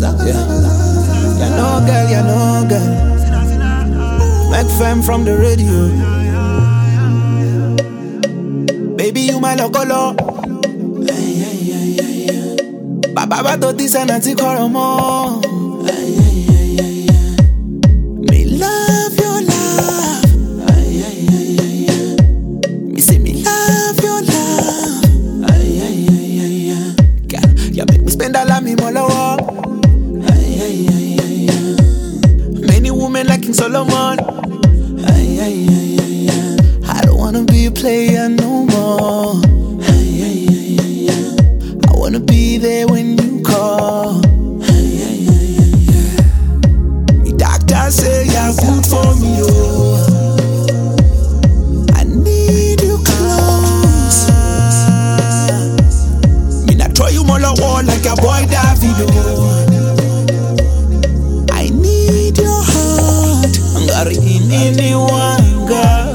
You know, girl. Make femme from the radio. Baby, you my locolo. Baba to this and anti koromo. Me love your love. Me say me love your love. Girl, you make me spend all of me molo. Many women like King Solomon. I don't wanna be a player no more. I wanna be there when you call. Me doctor say you're good for me, oh. I need you close. Me not throw you more like wall like a boy Davido. I need your heart. Ngari ini wanga.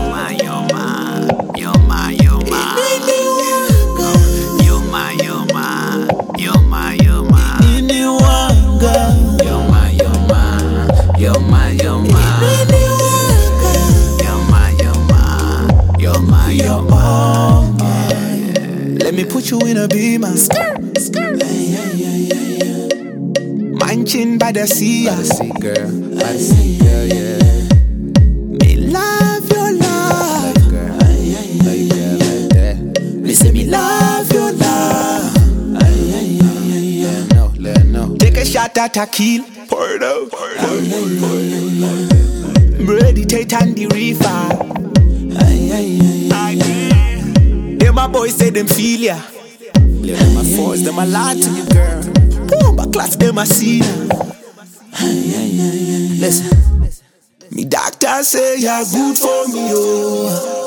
Let me put you in a beamer. Manchin by the sea. Girl, yeah. Me love your love. Like that. Me say me love your love. Let know. Take a shot at Akil. Pour it out. Meditate on the river. Them my boys say them feel ya. Yeah, them a force, them a lie to you, girl. Boom, my class them a see ya. Listen, me doctor say you're good for me, oh.